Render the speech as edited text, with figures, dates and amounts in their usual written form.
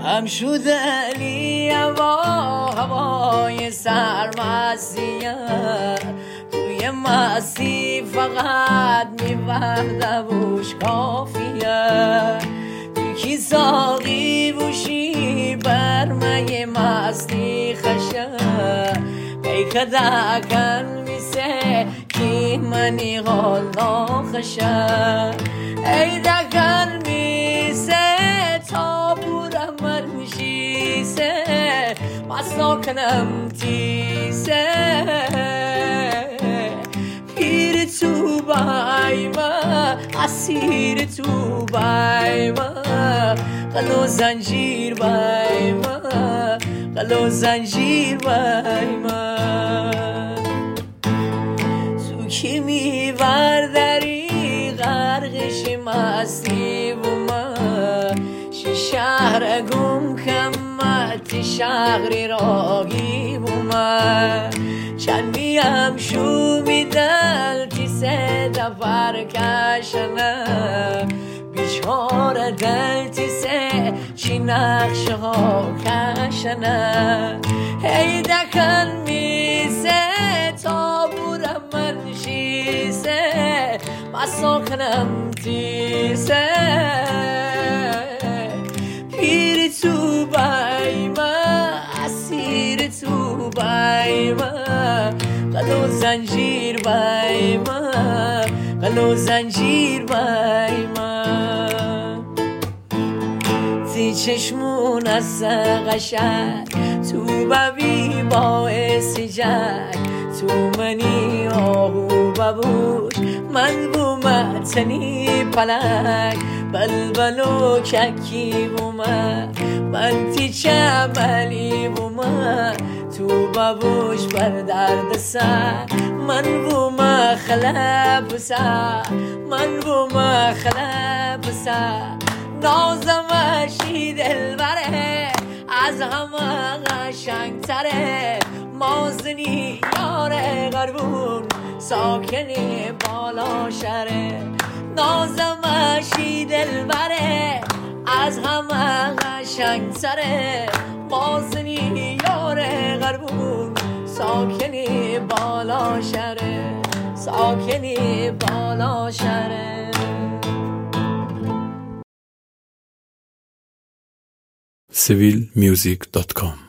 هم شده علی هوای سرمستیه توی مستی فقط می‌ورده بوش کافیه یکی ساقی بوشی برمه مستی خشه بیکه دکن میسه کی منی غلا خشه ای دکن میسه تا بودم من میشیسه مسا کنم تیسه پیر تو بایما اسیر تو بایما قلو زنجیر بایما قلو زنجیر بایما تو کی میوردری غرقش مستی و ما شهر گم کمت شهری راگی و ما چند میم شو میدل تی سه دفر کشنه بیچاره دل تی سه چی نقشه ها کشنه هی دکن میسه تا بودم من شیسه مسا کنم تیسه پیر تو بایما اسیر تو بایما قلو زنجیر بایما قلو زنجیر بایما تی چشمون از قشنگ تو ببی باعث جنگ تو منی آهو ببوش من بومتنی پلنگ بلبلو ککی بومن من تی چملی بومن تو ببوش بر درد سر من بوم خلب سر من بوم خلب سر نازمشی دلبره از همه قشنگ تره مازنی یاره غربون ساکنی بالا شره نازمشی دلبره از همه قشنگ تره مازنی یاره غربون ساکنی بالا شره ساکنی بالا شره civilmusic.com